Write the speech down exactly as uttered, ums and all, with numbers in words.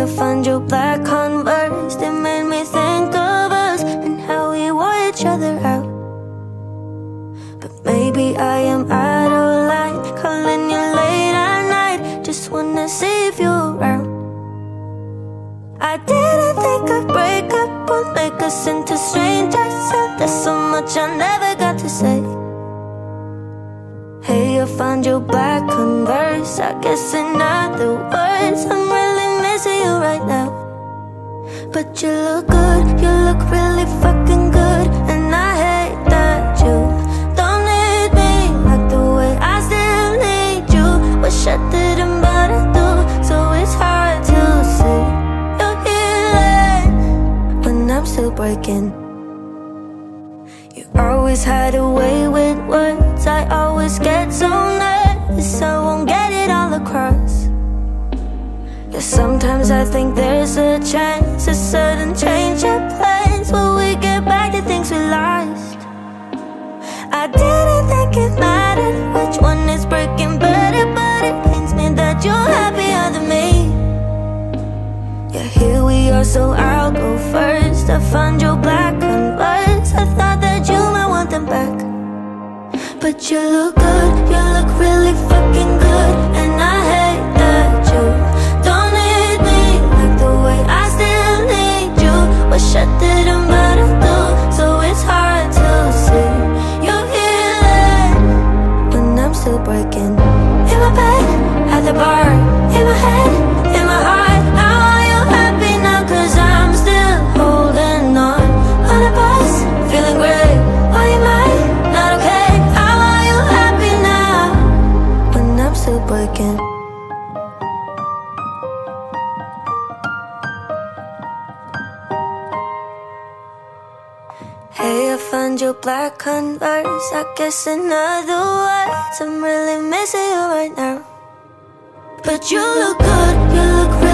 found your black Converse. They made me think of us and how we wore each other out. But maybe I am out of line, calling you late at night, just wanna see if you're around. I didn't think a breakup would make us into strangers, and there's so much I never got to say. Hey, I found your black Converse. I guess in other words, I'm really missing you right now. But you look good, you look really fucking good, and I hate that you don't need me like the way I still need you. Wish I didn't, but I do, so it's hard to see you're healing when I'm still breaking. You always hide away with words, I always get so nervous I won't get it all across. Yeah, sometimes I think there's a chance, a sudden change of plans. Will we get back to things we lost? I didn't think it mattered which one is breaking better, but it pains me that you're happier than me. Yeah, here we are, so I'll go first. I found your black Converse. I thought that you might want them back, but you look good, you look really fucking good, and I hate that you don't need me like the way I still need you. Wish I didn't, but I do, so it's hard to see you're healing when I'm still breaking. In my bed, at the bar, in my head, in my heart. How are you happy now? Cause I'm still holding on. On a bus, feeling great. Why am I not okay? How are you happy now when I'm still breaking? Hey, I found your black Converse. I guess in other words, I'm really missing you right now. But you look good, you look